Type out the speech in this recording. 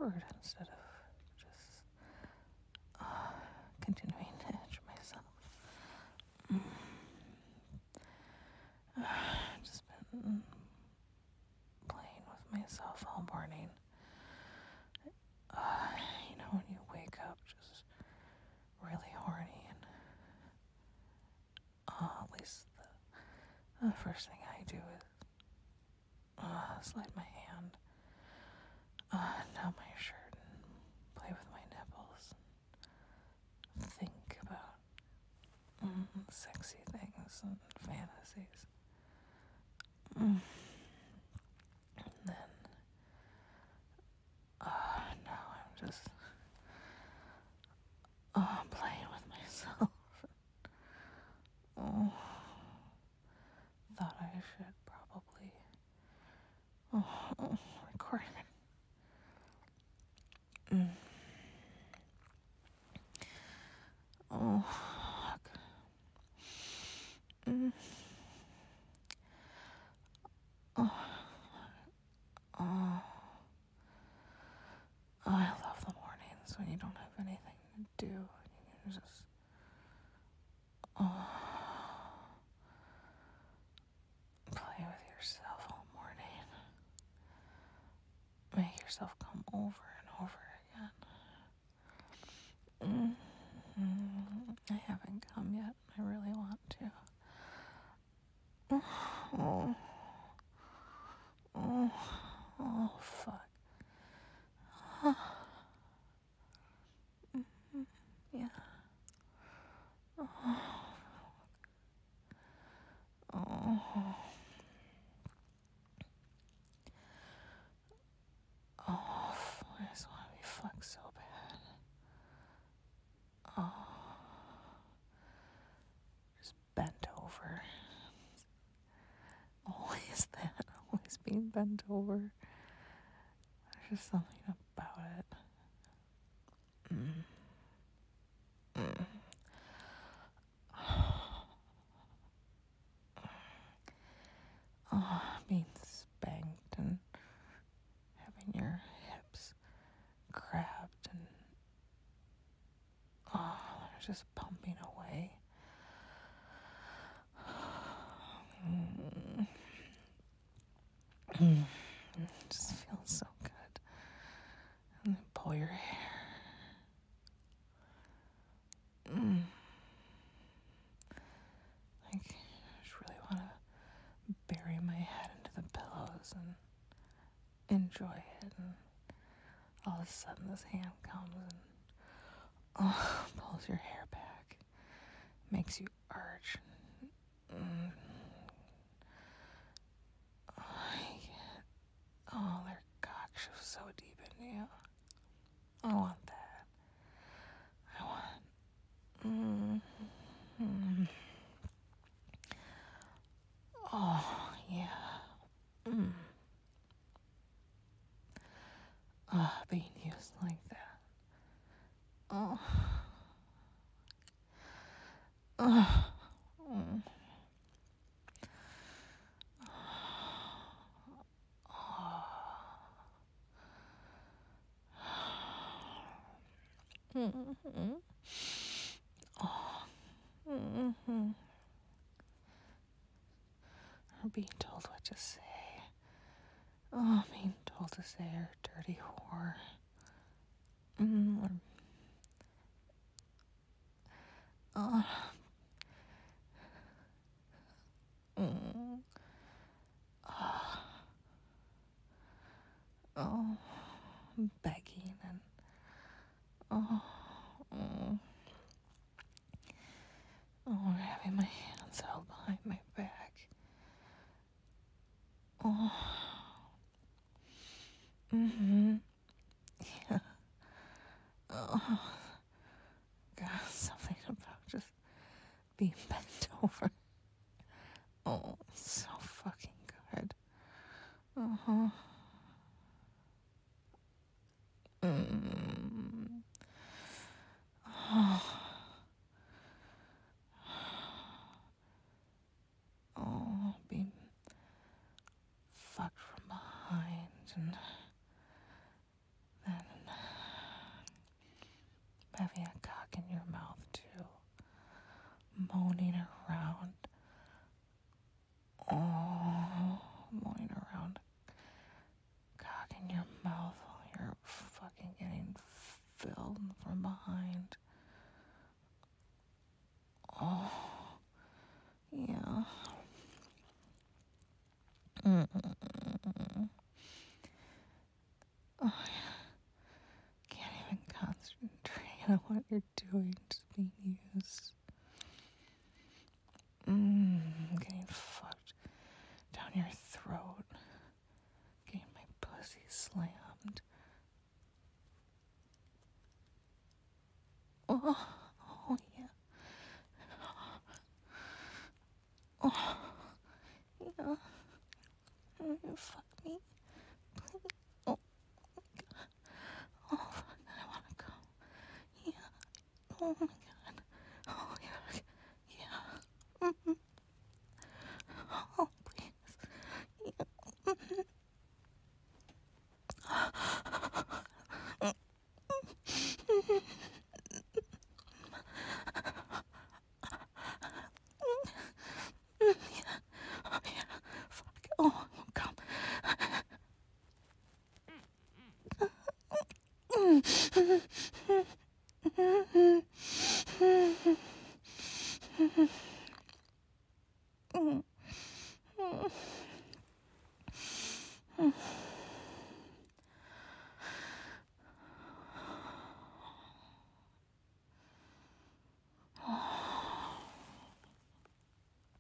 forward instead of just continuing to edge myself. I've just been playing with myself all morning. When you wake up just really horny, and at least the first thing I do is slide my hand down my shirt and play with my nipples and think about sexy things and fantasies. And then now I'm just playing with myself. Thought I should probably record. Fuck. I love the mornings when you don't have anything to do. You can just play with yourself all morning. Make yourself come over and over again. I haven't come yet. I really want to. Oh, fuck. Yeah. I just want to be fucked so bad. Just bent over. Always that. Always being bent over. There's just something about it. Being spanked and having your hips grabbed and they're just pumping away. It just feels so good. And then pull your hair. I just really want to bury my head into the pillows and enjoy it. And all of a sudden this hand comes and pulls your hair back, makes you arch. Their cock shoves so deep into you. I want that. I want. Oh, yeah. Being used like that. Or being told what to say. Being told to say you're a dirty whore. Begging and having my hands held behind my back. Yeah. God, something about just being bent over. It's so fucking good. Being fucked from behind and filled from behind. Oh, yeah. Mm-mm. Oh, yeah. Can't even concentrate on what you're doing. Just being used. Getting fucked down your throat. Getting my pussy slammed. Oh, oh yeah. Oh, yeah. Fuck me. Please. Oh, oh, fuck. I wanna go. Yeah. Oh my god. Oh, yeah. Yeah. Oh, please. Yeah. Oh, yeah. Fuck. Oh, come.